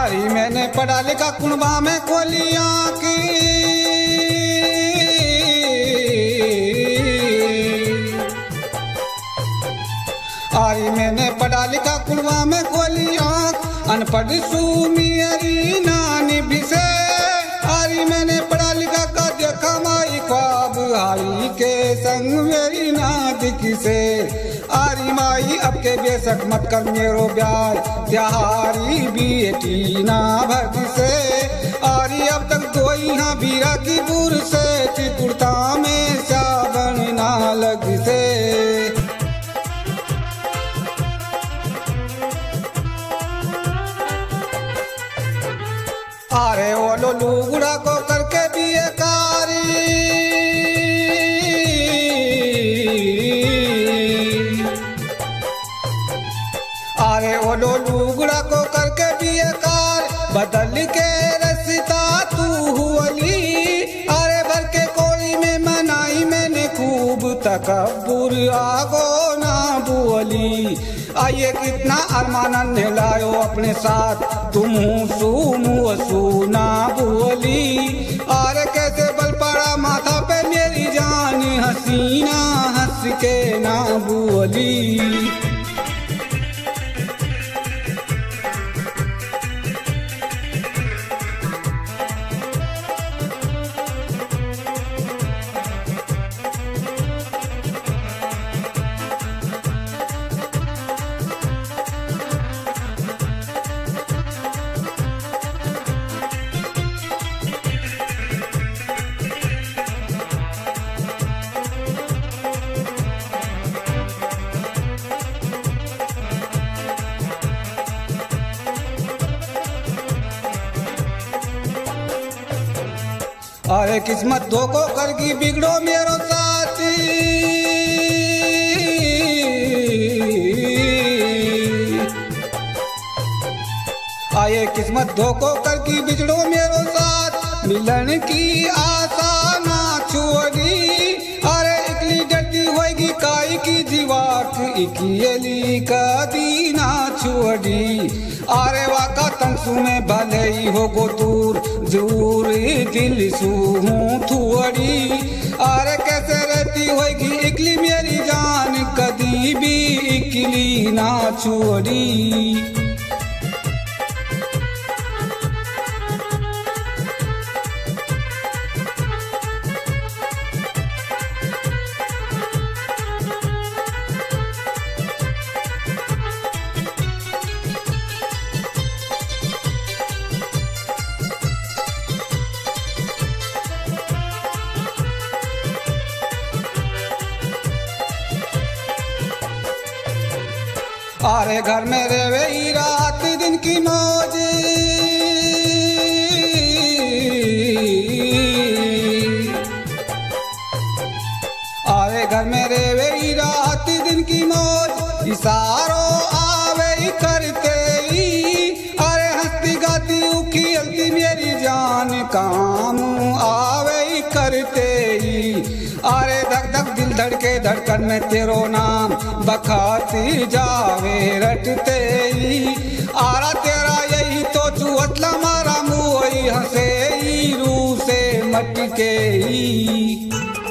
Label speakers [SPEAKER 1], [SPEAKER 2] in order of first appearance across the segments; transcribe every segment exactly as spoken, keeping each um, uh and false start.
[SPEAKER 1] आरी मैंने पढ़ा लिखा कुनबा में कोलियां की, आरी मैंने पढ़ा लिखा कुनबा में कोलियां, अनपढ़ सू मेरी नानी भी से। आरी मैंने पढ़ा लिखा का देखा माई ख्वाब, आई के संग मेरी ना दिखी से। आरी माई अब के बेशक मत कर मेरो ब्याह, त्याहारी बेटी ना भग से। आरी अब तक दो यहाँ बीरा की दूर से, कुर्ता में सावन ना लग से। अरे ओ लो लुगड़ा को करके दिए कारी, अरे ओ लो लुगड़ा को करके दिए कार, बदल के रस्ता तू हुअली। अरे भर के कोड़ी में मनाई मैंने खूब, तकब्बुर आगो ना बुअली। आइए कितना अरमानन ने लायो अपने साथ, तुम सू मुसू ना बोली। और कैसे बल पड़ा माथा पे मेरी जान, हसीना हंस के ना बोली। अरे किस्मत धोखो करगी बिगड़ो मेरो साथी, आये किस्मत धोखो करगी बिगड़ो मेरो साथ, मिलन की आशा ना छोड़ी। अरे इकली डरती होगी काई की जीवाक, इकियली का दीना छोड़ी। अरे वाका तंसु में भले ही हो गो दूर, दूर दिल सू हूँ थुअड़ी। अरे कैसे रहती होगी इकली मेरी जान, कदी भी इकली ना छोड़ी। अरे घर में रेवे ही रात दिन की मौज, अरे घर में रेवे ही रात दिन की मौज, इशारों आवे ही करते ही। अरे हंसती गाती उखी हल्की मेरी जान, काम आवे ही करते ही। अरे धक धक दिल धड़के धड़कन में तेरो नाम, बखाती जावे रटते ही। आरा तेरा यही तो चुहतला मारा मुई, हंसे ही रू से मटके ही।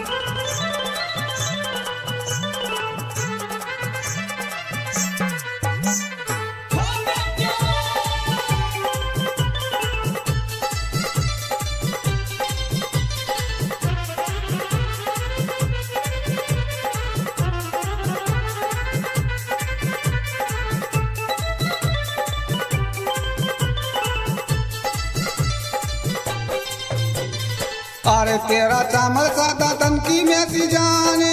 [SPEAKER 1] अरे तेरा चामल सादा तन की मैसी जाने,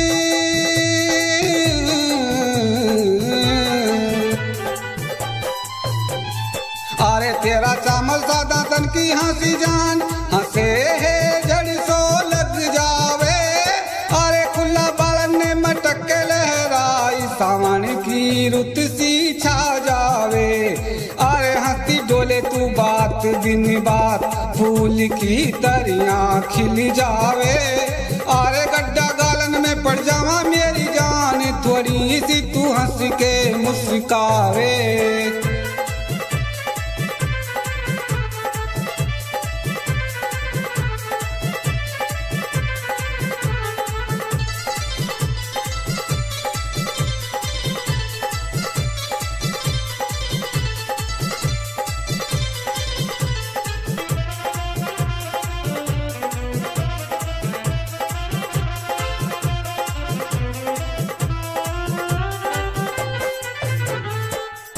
[SPEAKER 1] अरे तेरा चामल सादा तन की हंसी जान, हंसे है जड़ सो लग जावे। अरे खुला बालन ने मटक के लहराई, सावन की रुत सी छा जावे। अरे हंसती डोले तू बात दिन बात, फूल की तरियां खिल जावे। अरे गड्ढा गालन में पड़ जावा मेरी जान, थोड़ी सी तू हंस के मुस्कावे।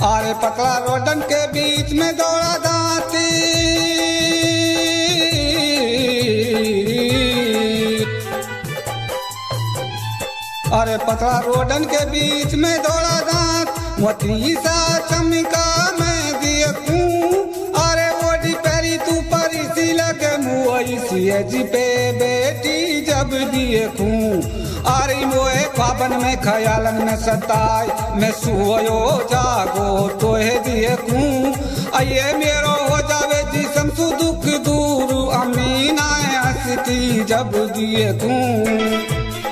[SPEAKER 1] अरे पतला रोडन के बीच में दौड़ा दांती, अरे पतला रोडन के बीच में दौड़ा दांत, मोती सा चमका मैं देखूं, अरे ओडी पैरी तू परी सी लगे मुई सी जी पे बेटी जब देखूं। अरे मोए ख्वाबन में ख्यालन में सताई, मैं सुयो जागो तोहे देखूं, अये मेरो हो जावे जिसम सु दुख दूर, अमीना हंसती जब देखूं।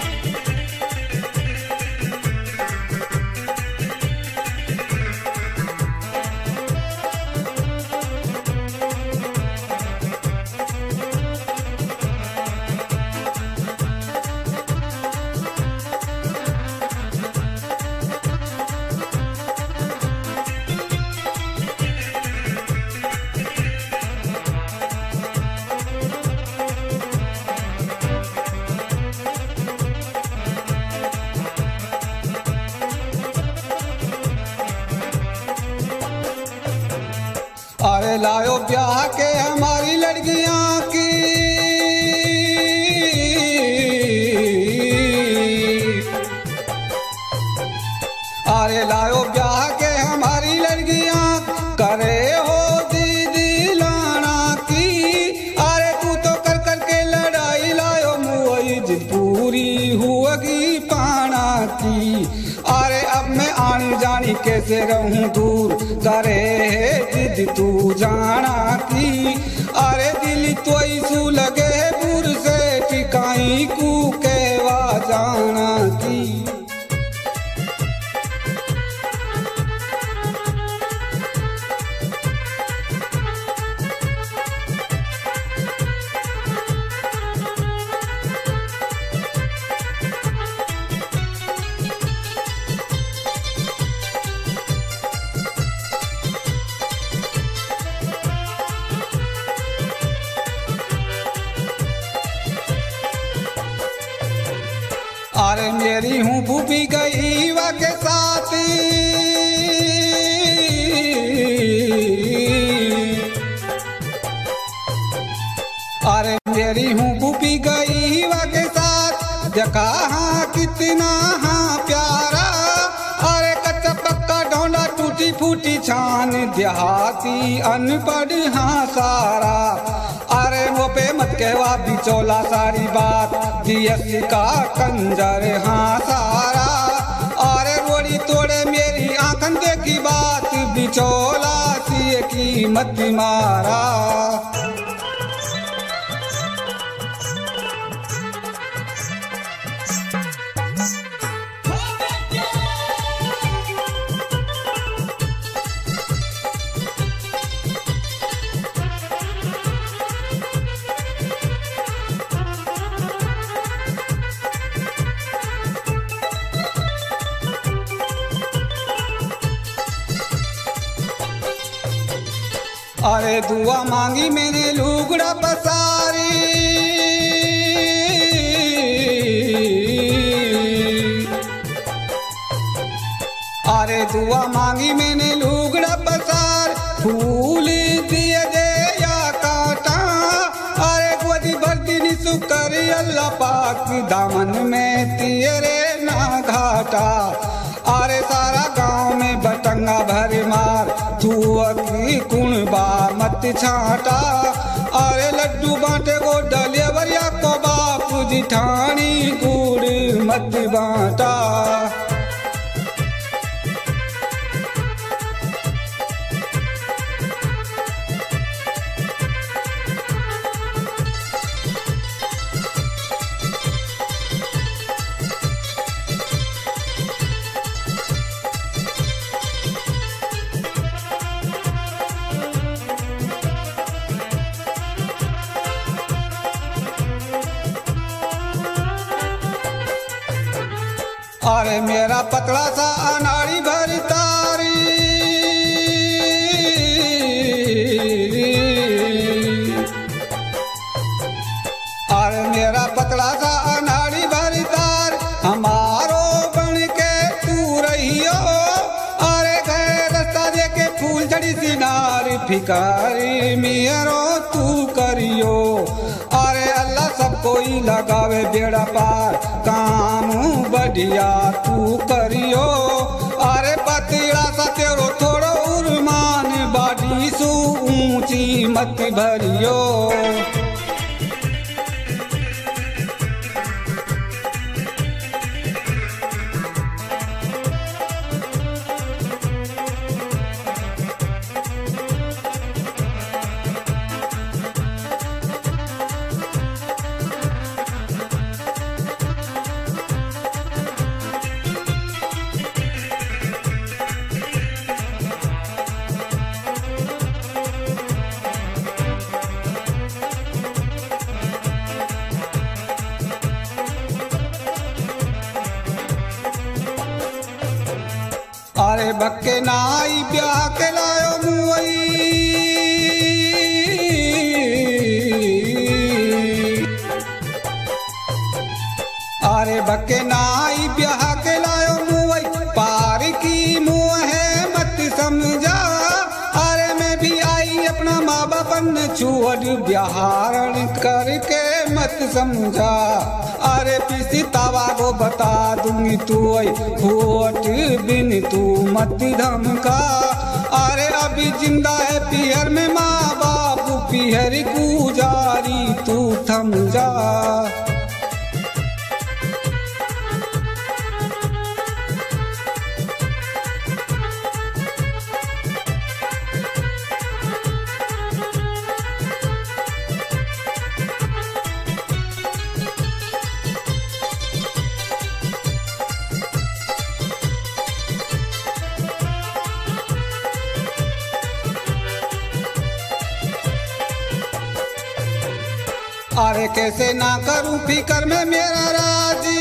[SPEAKER 1] अरे लायो ब्याह के हमारी लड़कियां की, अरे लायो ब्याह के हमारी लड़कियां, करे हो दीदी लाना की, अरे तू तो कर कर के लड़ाई लायो मुई जिद पूरी हुएगी पाना की। अरे अब मैं आनी जानी कैसे रहूं दूर, करे जिद तू जाना की, अरे दिल तो सू लगे दूर से टिकाई कू कहवा जाना की। अरे मेरी हूँ भूपी गई वा के साथ, अरे मेरी हूँ भूपी गई वा के साथ, देखा हाँ कितना हाँ प्यारा, अरे कच्चा पक्का ढोंडा टूटी फूटी छान, देहाती अनपढ़ हाँ सारा, अरे वो पे मत कहवा बिचौला सारी बात, दियसी का कंजर हाँ सारा, अरे रोड़ी तोड़े मेरी आंखन देखी बात, बिचौला सी की मत मारा। अरे दुआ मांगी मैंने लुगड़ा पसारी, अरे दुआ मांगी मैंने लुगड़ा पसार, फूल दिए दे या काटा, अरे गोदी भर दिन शुक्र अल्लाह पाक, दामन में तेरे ना घाटा, अरे सारा गांव में बटंगा भर मार, तू की कुणबा मत छाटा, अरे लड्डू बांटे को डलिया बरिया को बाप जिठानी गुड़ मत बांटा। अरे मेरा पतला सा अनाड़ी भरी तारी, अरे मेरा पतला सा अनाड़ी भरी तार, हमारो बन के तू रहियो, अरे गए रास्ता करी मियरो तू करियो। अरे अल्लाह सब कोई लगावे बेड़ा पार, काम बढ़िया तू करियो। अरे पतला सा तेरो थोड़ो उर्मान, बाडी सु ऊंची मत भरियो। अरे बक्के नाई ब्याह के लायो मुई, अरे बक्के नाई ब्याह के लायो मुई, पार की मुँह है मत समझा। अरे मैं भी आई अपना माँ बापन छुअड़, ब्याहरण करके मत समझा। अरे पिसी तावा को बता दूंगी तू खोट बिन तू मत धमका। अरे अभी जिंदा है पीहर में माँ बाप, पीहर गुजारी तू थम जा। अरे कैसे ना करूं फिकर में मेरा राजी,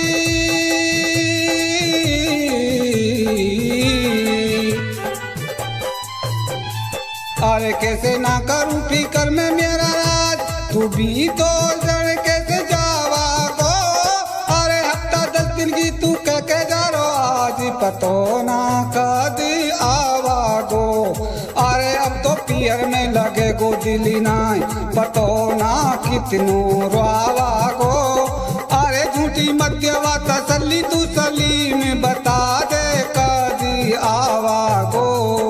[SPEAKER 1] अरे कैसे ना करूं फिकर में मेरा राज, तू भी तो जड़ कैसे जावा गो। अरे हफ्ता दस दिन की तू कह के जा रो, आज पतो ना कद आवा गो। अरे अब तो पियर में लगे गो दिली नाई, पतो ना कितनो रोवा गो। अरे झूठी मध्यवा तसल्ली तू सलीम बता दे कदी आवा गो।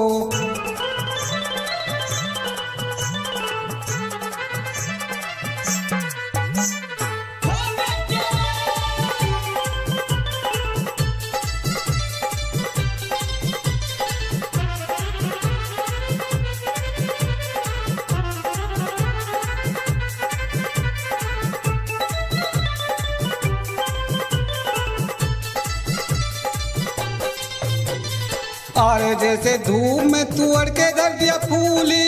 [SPEAKER 1] अरे जैसे धूप में तुअर के धर दिया फूली,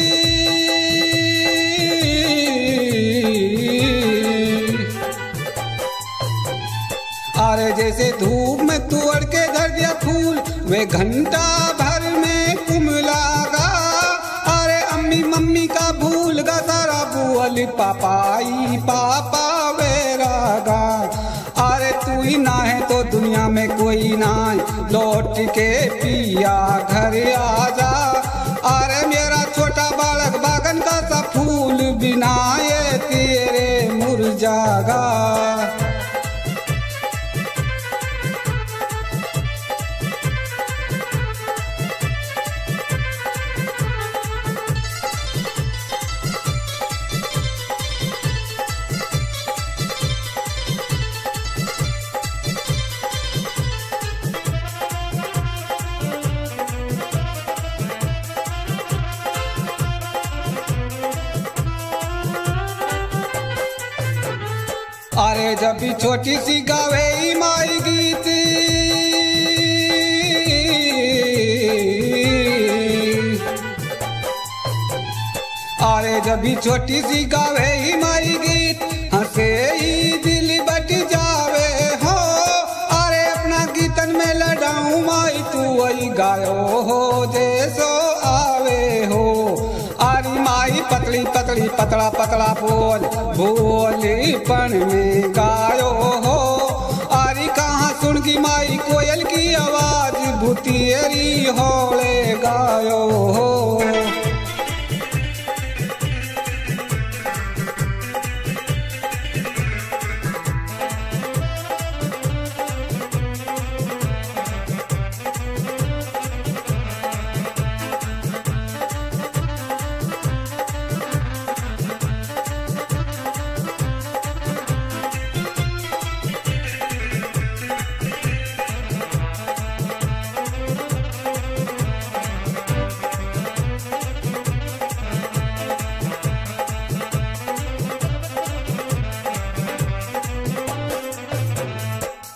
[SPEAKER 1] अरे जैसे धूप में तुअर के धर दिया फूल, वे घंटा भर में कुमलागा। अरे अम्मी मम्मी का भूल गा सारा बुअल, पापाई पापा वेरागा। अरे तू ही ना है तो दुनिया में कोई ना, लौट के पिया घर आजा। अरे मेरा छोटा बालक बागन का सा फूल, बिना ये तेरे मुरझागा। अरे जब भी छोटी सी गावे माई गीत, अरे जब भी छोटी सी गावे माई गीत, हंसे ही दिल बट जावे हो। अरे अपना गीतन में लड़ाऊं माई तू वही गायो हो, जैसो आवे हो। अरे माई पतली पतली पतला पतला बोल, बोली पण में गायो हो। अरे कहाँ सुन की माई कोयल की आवाज, भूतियरी होले गायो हो।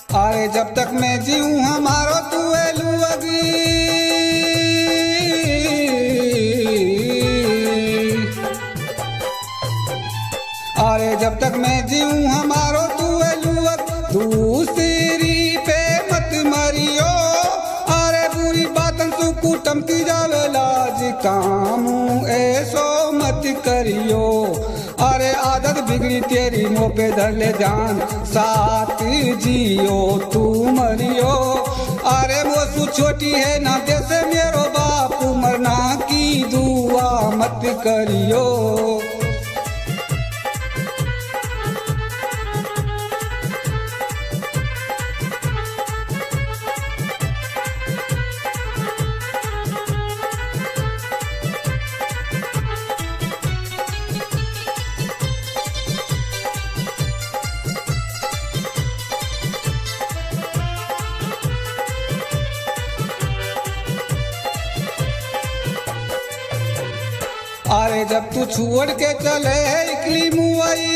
[SPEAKER 1] अरे जब तक मैं जीऊँ हमारो तू लुअगी, अरे जब तक मैं जीऊँ हमारो तू लुअग, दूसरी पे मत मरियो। अरे बुरी बातन सु कुटम की जावे लाज, कामू ऐसो मत करियो। अरे आदत बिगड़ी तेरी मुँह पे धर ले जान, साथ जियो तू मरियो। अरे मोसू छोटी है ना जैसे मेरो बाप, मरना की दुआ मत करियो। अरे जब तू छोड़ के चले इकली मुआई,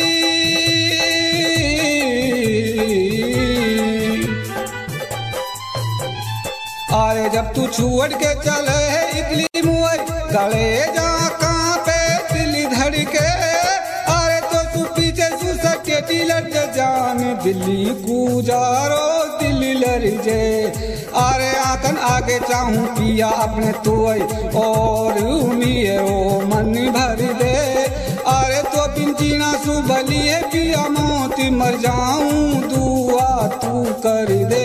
[SPEAKER 1] अरे जब तू छोड़ के चले इकली मुआई, गले जा कांपे दिल धड़के। अरे तो तू पीछे सु सकेटी लड़ जान, दिल्ली गुजारो दिल लड़ जे। अरे आतन आगे चाहूं पिया अपने तुई, और मेरो मन भर दे। अरे तो बिन जीना सु भलिए पिया मौत मर जाऊं, दुआ तू कर दे।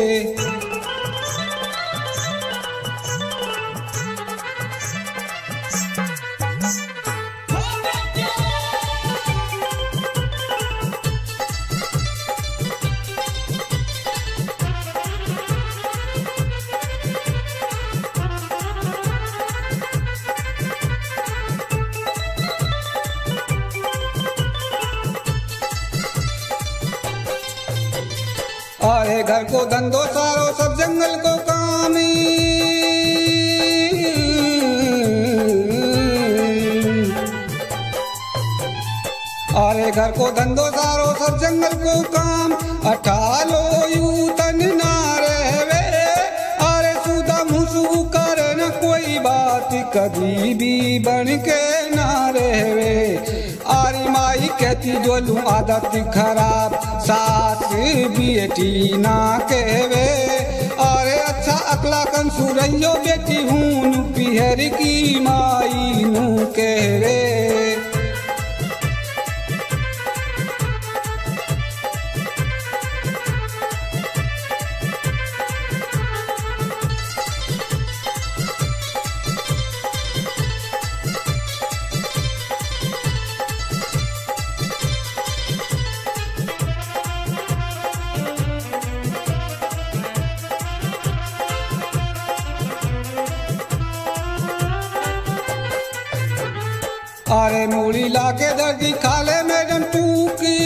[SPEAKER 1] अरे घर को धंधो सारो सब जंगल को कामी, अरे घर को धंधो सारो सब जंगल को काम, अठालो यू तन ना रहवे। अरे सुदा मुसु करे न कोई बात, कभी भी बन के ना रहवे। आरी माई कहती जो लू आदत खराब, सास बेटी ना कहवे। अरे अच्छा अकला कन सुरैयो बेटी हूँ, पिहर की माई नू कहवे। अरे मूली लाके दर्दी खाले मैडम टूकी,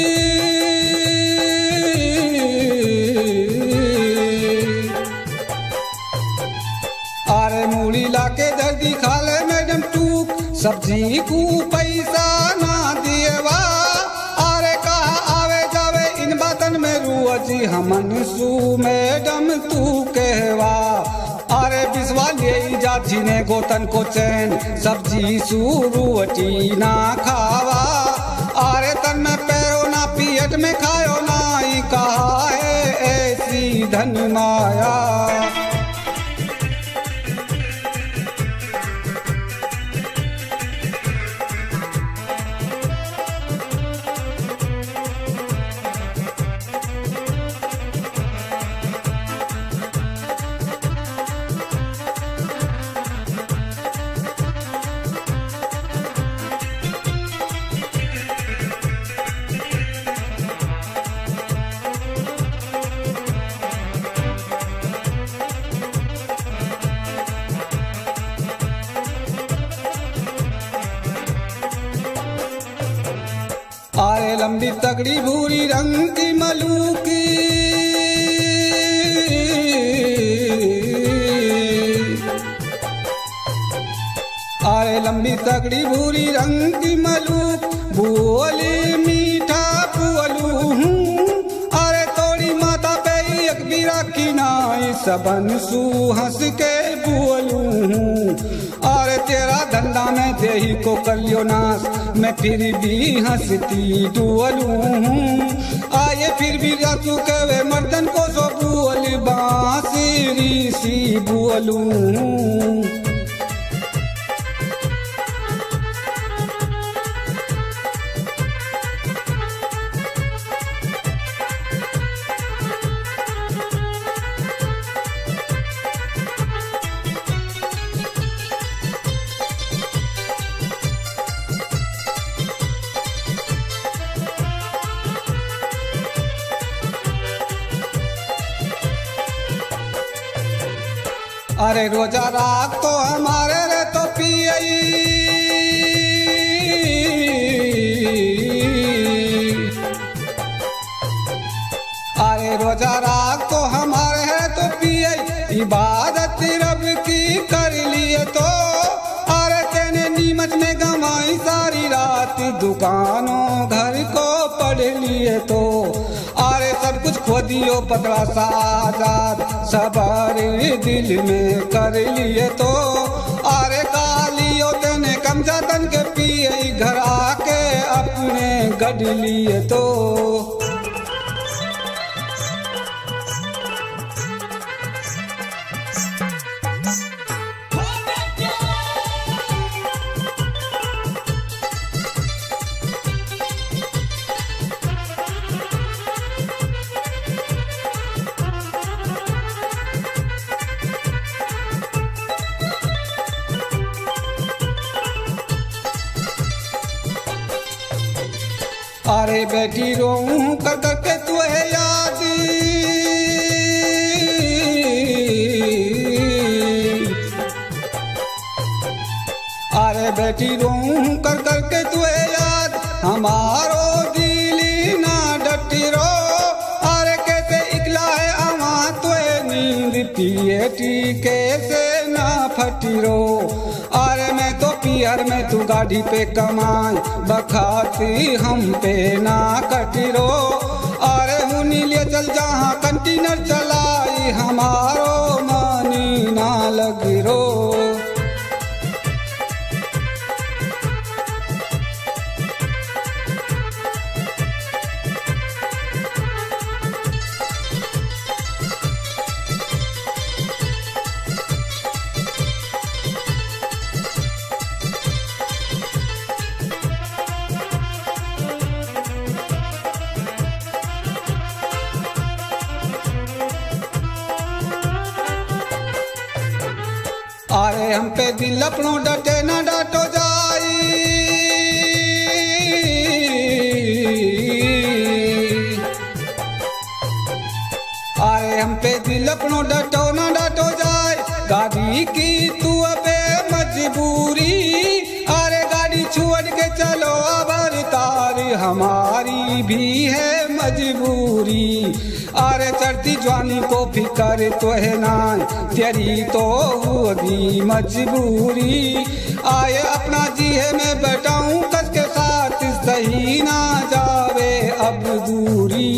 [SPEAKER 1] अरे मूली लाके दर्दी खाले मैडम टूक, सब्जी को पैसा ना दिएवा। अरे कहा आवे जावे इन बातन में रुअजी, हमन सू मैडम तू कहवा। अरे बिस्वा ले जाती ने गोतन को चैन, सब्जी सुरुवटी ना खावा। अरे तन में पैरो ना पियट में खायो ना, ही कहा है ऐसी धन माया। अरे लंबी तगड़ी भूरी रंग की मलूकी, अरे लंबी तगड़ी भूरी रंग की मलूक, बोली मीठा पुअलू हूँ। अरे तोड़ी माता सबन सू हंस के बोलूं हूँ। और तेरा धंधा में देही को कलियो नाश, मैं फिर भी हंसती डुअलूं हूँ। आये फिर भी रातू के वे मर्दन को सो बोल बांसुरी सी बोलूं हूँ। अरे रोजा राग तो हमारे रे तो पियई, अरे रोजा राग तो हमारे है तो पियई, इबादत रब की कर लिए तो। अरे तेने नीमच में गंवाई सारी रात, दुकानों घर को पढ़ लिए तो। अरे सब कुछ खो दियो पतला सा आजाद, सवारी दिल में कर लिए तो। अरे कालियो तेने कम जतन के पिए, घर आके अपने गढ़ लिए तो। अरे बैठी रोऊं कर करके तू है याद, अरे बैठी रोऊं कर करके तू है याद, हमारो दिली ना डटी रो। अरे कैसे इकला है आवा तो नींद पिए टीके से ना फटी रो। अरे मैं तो पियर में तू गाड़ी पे कमाई, बखाती हम पे ना कटी रो। अरे हुनी ले चल जहाँ कंटेनर चलाई, हमारो मानी ना लगी रो। अरे हम पे दिल अपनों डटे न डाटो जाई, अरे हम पे दिल अपनों डटो न डाटो जाए। गाड़ी की तू अबे मजबूरी, अरे गाड़ी छोड़ के चलो अबर तारी, हमारी भी है मजबूरी। अरे चढ़ती जवानी को फिकर तो है ना, तेरी तो होगी मजबूरी। आए अपना जीहे में बैठाऊं कस के साथ, सही ना जावे अब दूरी।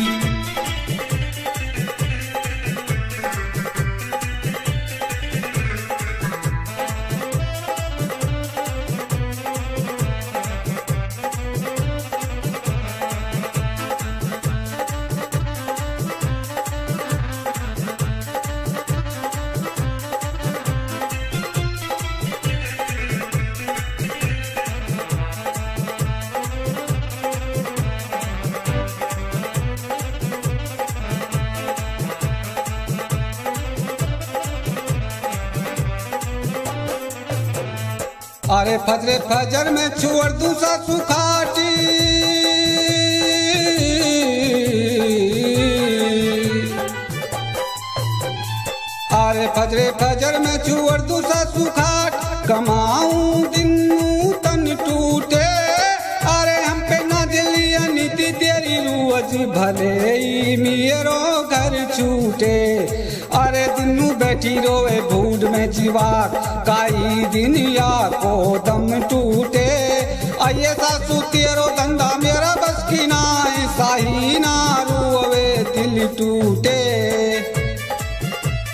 [SPEAKER 1] अरे फजरे फजर में छुअर दूसा सुखाटी, अरे फजरे फजर में छुअर दूसा सुखाट, कमाऊं दिन तन टूटे। अरे हम पे ना दिलिया नीति तेरी रोज भले ही मेरो घर छूटे। अरे दिनू बैठी रोए भूड में जीवा, काई दिन या को दम टूटे। आइए सासू तेरो धंधा मेरा बस की नाई, साही ना रोवे दिल टूटे।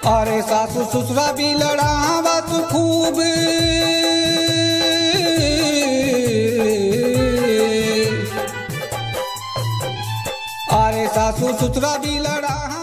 [SPEAKER 1] अरे सासू ससुरा भी लड़ावा तू खूब, अरे सासू ससुरा भी लड़ा